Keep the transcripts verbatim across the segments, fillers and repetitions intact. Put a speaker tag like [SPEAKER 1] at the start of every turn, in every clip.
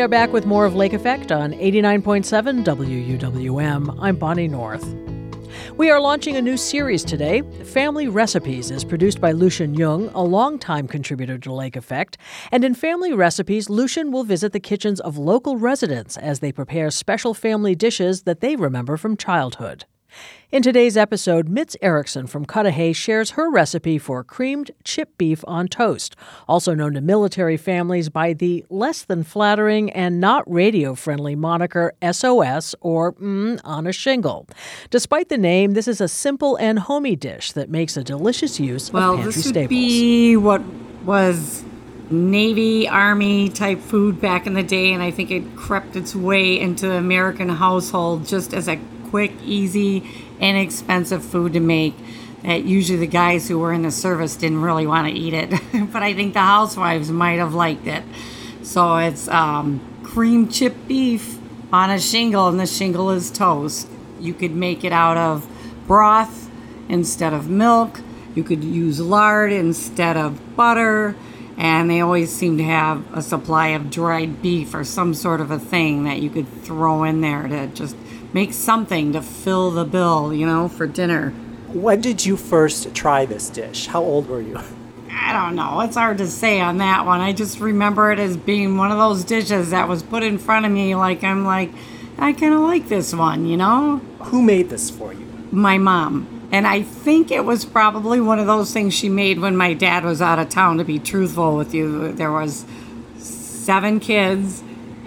[SPEAKER 1] are back with more of Lake Effect on eighty-nine point seven W U W M. I'm Bonnie North. We are launching a new series today. Family Recipes is produced by Lucian Jung, a longtime contributor to Lake Effect. And in Family Recipes, Lucian will visit the kitchens of local residents as they prepare special family dishes that they remember from childhood. In today's episode, Mitz Erickson from Cudahy shares her recipe for creamed chip beef on toast, also known to military families by the less than flattering and not radio-friendly moniker S O S, or mm, on a shingle. Despite the name, this is a simple and homey dish that makes a delicious use
[SPEAKER 2] well,
[SPEAKER 1] of pantry
[SPEAKER 2] staples.
[SPEAKER 1] staples.
[SPEAKER 2] Well, this would be what was Navy, Army type food back in the day, and I think it crept its way into the American household just as a quick, easy, inexpensive food to make that usually the guys who were in the service didn't really want to eat it. But I think the housewives might have liked it. So it's um, cream chip beef on a shingle, and the shingle is toast. You could make it out of broth instead of milk. You could use lard instead of butter. And they always seem to have a supply of dried beef or some sort of a thing that you could throw in there to just make something to fill the bill, you know, for dinner.
[SPEAKER 3] When did you first try this dish? How old were you?
[SPEAKER 2] I don't know. It's hard to say on that one. I just remember it as being one of those dishes that was put in front of me like I'm like, I kind of like this one, you know?
[SPEAKER 3] Who made this for you?
[SPEAKER 2] My mom. And I think it was probably one of those things she made when my dad was out of town, to be truthful with you. There was seven kids,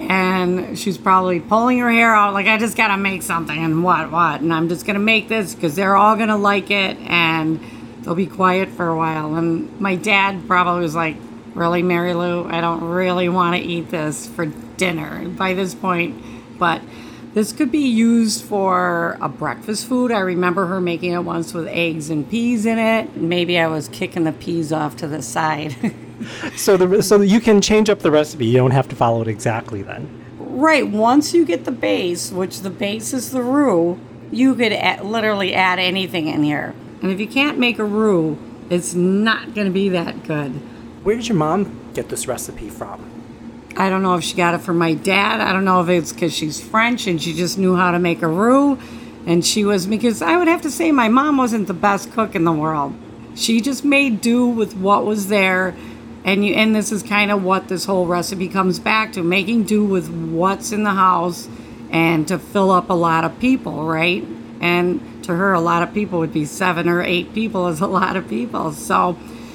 [SPEAKER 2] and she's probably pulling her hair out like, I just got to make something, and what, what? And I'm just going to make this because they're all going to like it, and they'll be quiet for a while. And my dad probably was like, really, Mary Lou? I don't really want to eat this for dinner by this point. But this could be used for a breakfast food. I remember her making it once with eggs and peas in it. Maybe I was kicking the peas off to the side.
[SPEAKER 3] so the so you can change up the recipe. You don't have to follow it exactly then.
[SPEAKER 2] Right. Once you get the base, which the base is the roux, you could add, literally add anything in here. And if you can't make a roux, it's not going to be that good.
[SPEAKER 3] Where did your mom get this recipe from?
[SPEAKER 2] I don't know if she got it from my dad. I don't know if it's because she's French and she just knew how to make a roux. And she was, because I would have to say my mom wasn't the best cook in the world. She just made do with what was there. And you, and this is kind of what this whole recipe comes back to, making do with what's in the house and to fill up a lot of people, right? And to her, a lot of people would be seven or eight people is a lot of people. So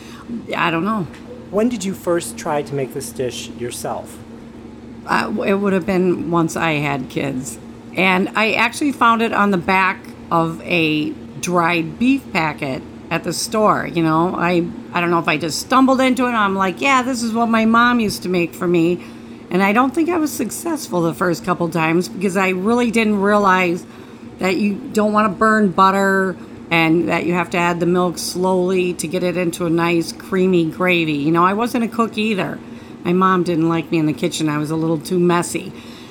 [SPEAKER 2] I don't know.
[SPEAKER 3] When did you first try to make this dish yourself?
[SPEAKER 2] Uh, it would have been once I had kids. And I actually found it on the back of a dried beef packet at the store. You know, I, I don't know if I just stumbled into it. And I'm like, yeah, this is what my mom used to make for me. And I don't think I was successful the first couple times because I really didn't realize that you don't want to burn butter and that you have to add the milk slowly to get it into a nice creamy gravy. You know, I wasn't a cook either. My mom didn't like me in the kitchen. I was a little too messy.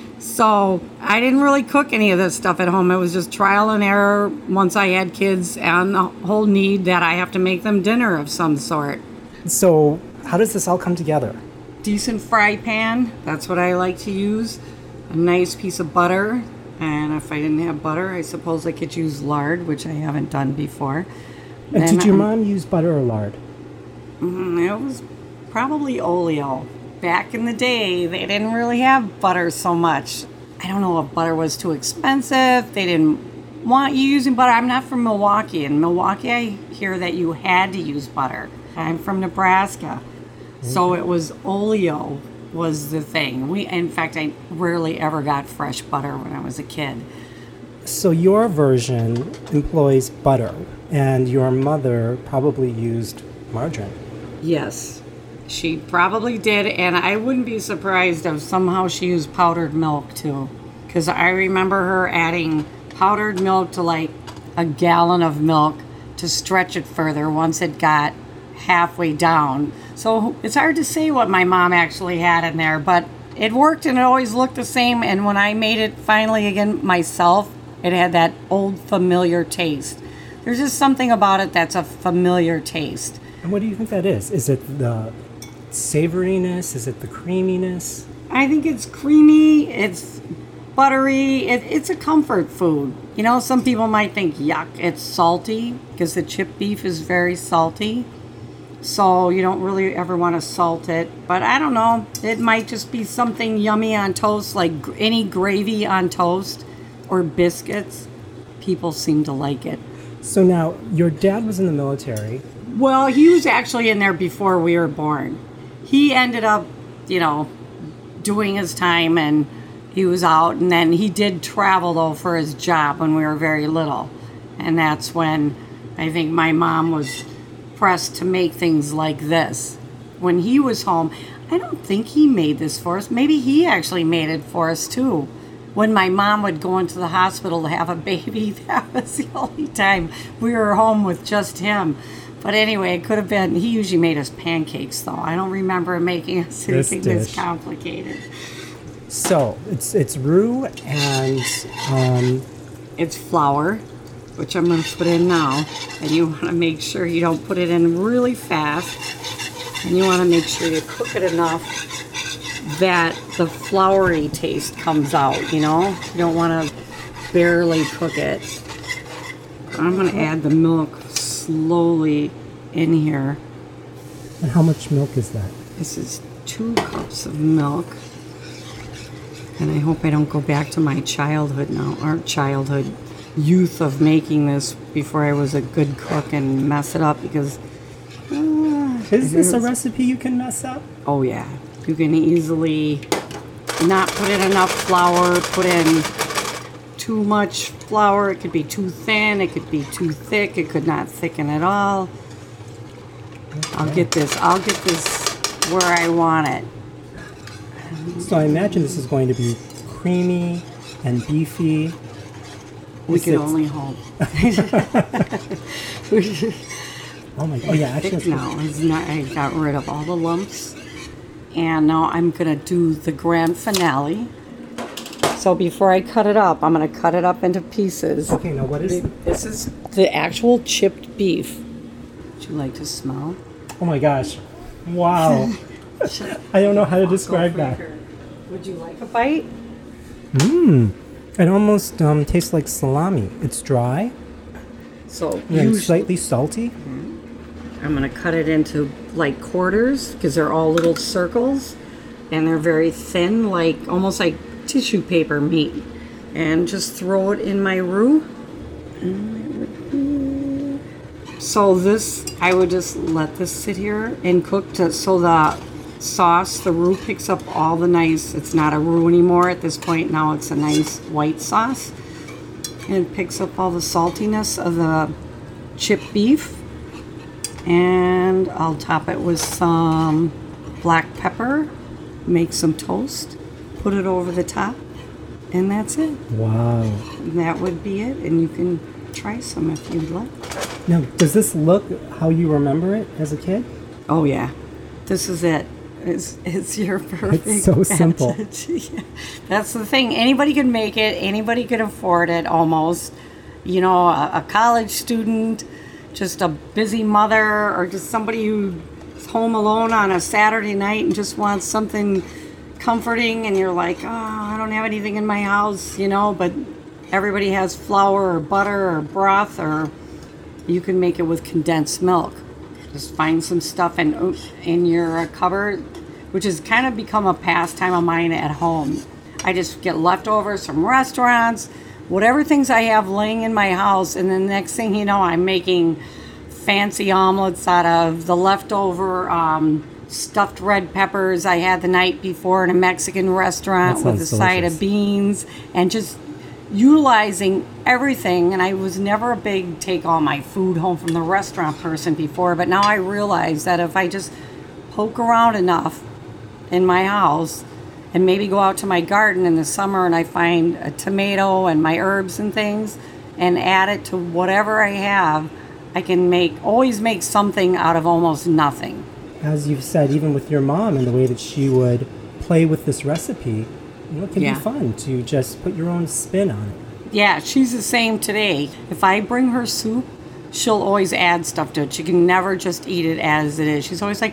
[SPEAKER 2] So I didn't really cook any of this stuff at home. It was just trial and error once I had kids and the whole need that I have to make them dinner of some sort.
[SPEAKER 3] So how does this all come together?
[SPEAKER 2] Decent fry pan. That's what I like to use. A nice piece of butter. And if I didn't have butter, I suppose I could use lard, which I haven't done before.
[SPEAKER 3] And
[SPEAKER 2] then
[SPEAKER 3] did your
[SPEAKER 2] um,
[SPEAKER 3] mom use butter or lard?
[SPEAKER 2] Mm, it was probably oleo. Back in the day, they didn't really have butter so much. I don't know if butter was too expensive. They didn't want you using butter. I'm not from Milwaukee. In Milwaukee, I hear that you had to use butter. I'm from Nebraska. Mm-hmm. So it was oleo was the thing. We, in fact, I rarely ever got fresh butter when I was a kid.
[SPEAKER 3] So your version employs butter, and your mother probably used margarine.
[SPEAKER 2] Yes, she probably did, and I wouldn't be surprised if somehow she used powdered milk too, because I remember her adding powdered milk to like a gallon of milk to stretch it further once it got halfway down. So it's hard to say what my mom actually had in there, but it worked and it always looked the same. And when I made it finally again myself, it had that old familiar taste. There's just something about it that's a familiar taste.
[SPEAKER 3] And what do you think that is? Is it the savoriness? Is it the creaminess?
[SPEAKER 2] I think it's creamy, it's buttery, it, it's a comfort food. You know, some people might think, yuck, it's salty, because the chipped beef is very salty. So you don't really ever want to salt it. But I don't know, it might just be something yummy on toast, like any gravy on toast or biscuits. People seem to like it.
[SPEAKER 3] So now, your dad was in the military.
[SPEAKER 2] Well, he was actually in there before we were born. He ended up, you know, doing his time, and he was out. And then he did travel, though, for his job when we were very little. And that's when I think my mom was pressed to make things like this. When he was home, I don't think he made this for us. Maybe he actually made it for us, too. When my mom would go into the hospital to have a baby, that was the only time we were home with just him. But anyway, it could have been, he usually made us pancakes, though. I don't remember him making us anything this complicated.
[SPEAKER 3] So, it's it's roux and... Um,
[SPEAKER 2] it's flour, which I'm going to put in now. And you want to make sure you don't put it in really fast. And you want to make sure you cook it enough that the floury taste comes out, you know? You don't want to barely cook it. I'm going to add the milk slowly in here.
[SPEAKER 3] And how much milk is that?
[SPEAKER 2] This is two cups of milk. And I hope I don't go back to my childhood now, our childhood youth of making this before I was a good cook and mess it up, because... Uh,
[SPEAKER 3] is this a recipe you can mess up?
[SPEAKER 2] Oh, yeah. You can easily not put in enough flour, put in too much flour. It could be too thin, it could be too thick, it could not thicken at all. Okay. I'll get this, I'll get this where I want it.
[SPEAKER 3] So I imagine this is going to be creamy and beefy.
[SPEAKER 2] We can only hope.
[SPEAKER 3] Oh my god, oh yeah, actually.
[SPEAKER 2] No, it's not, I got rid of all the lumps. And now I'm going to do the grand finale. So before I cut it up, I'm going to cut it up into pieces.
[SPEAKER 3] Okay, now what is...
[SPEAKER 2] This is the actual chipped beef. Would you like to smell?
[SPEAKER 3] Oh my gosh. Wow. I don't know how to describe that.
[SPEAKER 2] Would you like a bite?
[SPEAKER 3] Mmm. It almost um, tastes like salami. It's dry.
[SPEAKER 2] So
[SPEAKER 3] and slightly salty.
[SPEAKER 2] Mm-hmm. I'm going to cut it into like quarters, because they're all little circles and they're very thin, like almost like tissue paper meat, and just throw it in my roux. So this, I would just let this sit here and cook to, so the sauce, the roux picks up all the nice, it's not a roux anymore at this point, now it's a nice white sauce, and it picks up all the saltiness of the chipped beef. And I'll top it with some black pepper, make some toast, put it over the top, and that's it.
[SPEAKER 3] Wow.
[SPEAKER 2] And that would be it, and you can try some if you'd like.
[SPEAKER 3] Now, does this look how you remember it as a kid?
[SPEAKER 2] Oh yeah, this is it. It's, it's your perfect
[SPEAKER 3] It's so simple.
[SPEAKER 2] Yeah. That's the thing. Anybody can make it. Anybody can afford it almost. You know, a, a college student, just a busy mother, or just somebody who's home alone on a Saturday night and just wants something comforting, and you're like, oh, I don't have anything in my house, you know, but everybody has flour or butter or broth, or you can make it with condensed milk. Just find some stuff in, in your cupboard, which has kind of become a pastime of mine at home. I just get leftovers from restaurants, whatever things I have laying in my house, and then the next thing you know, I'm making fancy omelets out of the leftover um, stuffed red peppers I had the night before in a Mexican restaurant with a side of beans, and just utilizing everything. And I was never a big take all my food home from the restaurant person before, but now I realize that if I just poke around enough in my house, and maybe go out to my garden in the summer and I find a tomato and my herbs and things, and add it to whatever I have, I can make always make something out of almost nothing.
[SPEAKER 3] As you've said, even with your mom and the way that she would play with this recipe, you know, it can
[SPEAKER 2] yeah.
[SPEAKER 3] be fun to just put your own spin on it.
[SPEAKER 2] Yeah, she's the same today. If I bring her soup, she'll always add stuff to it. She can never just eat it as it is. She's always like,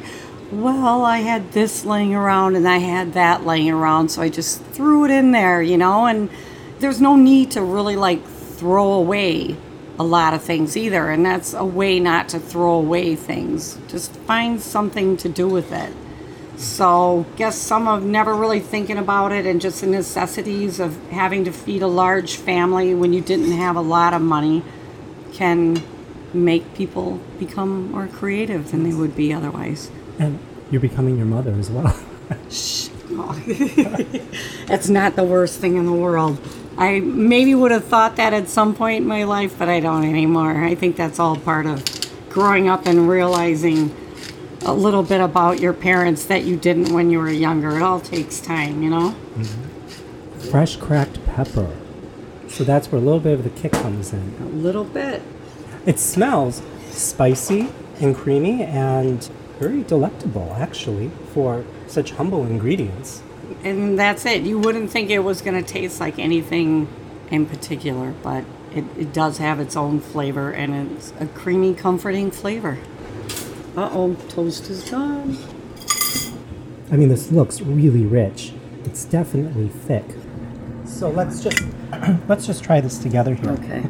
[SPEAKER 2] well, I had this laying around and I had that laying around, so I just threw it in there, you know, and there's no need to really like throw away a lot of things either, and that's a way not to throw away things. Just find something to do with it. So guess some of never really thinking about it and just the necessities of having to feed a large family when you didn't have a lot of money can make people become more creative than they would be otherwise.
[SPEAKER 3] And you're becoming your mother as well.
[SPEAKER 2] Shh. Oh. That's not the worst thing in the world. I maybe would have thought that at some point in my life, but I don't anymore. I think that's all part of growing up and realizing a little bit about your parents that you didn't when you were younger. It all takes time, you know?
[SPEAKER 3] Mm-hmm. Fresh cracked pepper. So that's where a little bit of the kick comes in.
[SPEAKER 2] A little bit.
[SPEAKER 3] It smells spicy and creamy and very delectable, actually, for such humble ingredients.
[SPEAKER 2] And that's it. You wouldn't think it was going to taste like anything in particular, but it, it does have its own flavor, and it's a creamy, comforting flavor. Uh-oh, toast is done.
[SPEAKER 3] I mean, this looks really rich. It's definitely thick. So let's just let's just try this together here.
[SPEAKER 2] Okay.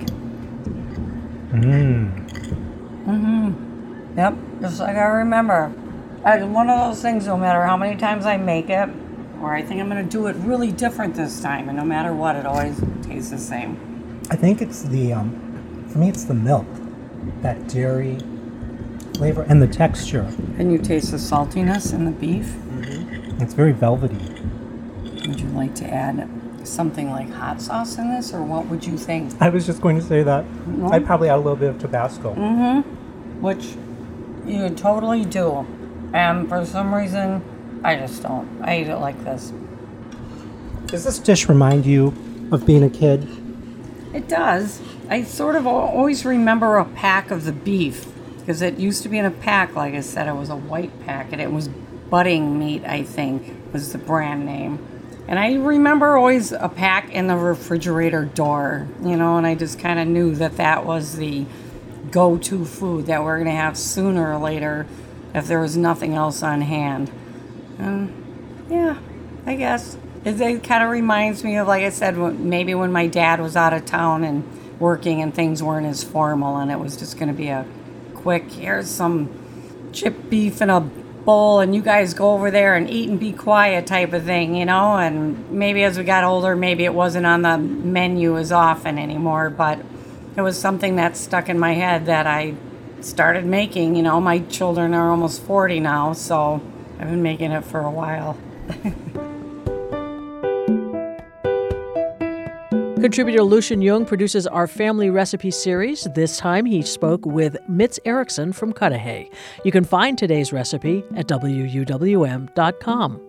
[SPEAKER 3] Mmm.
[SPEAKER 2] Mm-hmm. Yep, just like I remember. It's one of those things, no matter how many times I make it, or I think I'm going to do it really different this time, and no matter what, it always tastes the same.
[SPEAKER 3] I think it's the, um, for me, it's the milk, that dairy flavor, and the texture.
[SPEAKER 2] And you taste the saltiness in the beef.
[SPEAKER 3] Mm-hmm. It's very velvety.
[SPEAKER 2] Would you like to add something like hot sauce in this, or what would you think?
[SPEAKER 3] I was just going to say that.
[SPEAKER 2] Mm-hmm.
[SPEAKER 3] I'd probably add a little bit of Tabasco.
[SPEAKER 2] Mm-hmm. Which you would totally do. And for some reason, I just don't. I eat it like this.
[SPEAKER 3] Does this dish remind you of being a kid?
[SPEAKER 2] It does. I sort of always remember a pack of the beef, because it used to be in a pack. Like I said, it was a white pack, and it was Budding Meat, I think, was the brand name. And I remember always a pack in the refrigerator door, you know, and I just kind of knew that that was the go-to food that we're going to have sooner or later if there was nothing else on hand. And yeah, I guess. It, it kind of reminds me of, like I said, when, maybe when my dad was out of town and working and things weren't as formal, and it was just going to be a quick, here's some chipped beef in a bowl, and you guys go over there and eat and be quiet type of thing, you know. And maybe as we got older, maybe it wasn't on the menu as often anymore, but it was something that stuck in my head that I started making. You know, my children are almost forty now, so I've been making it for a while.
[SPEAKER 1] Contributor Lucian Jung produces our Family Recipe series. This time he spoke with Mitz Erickson from Cudahy. You can find today's recipe at W U W M dot com.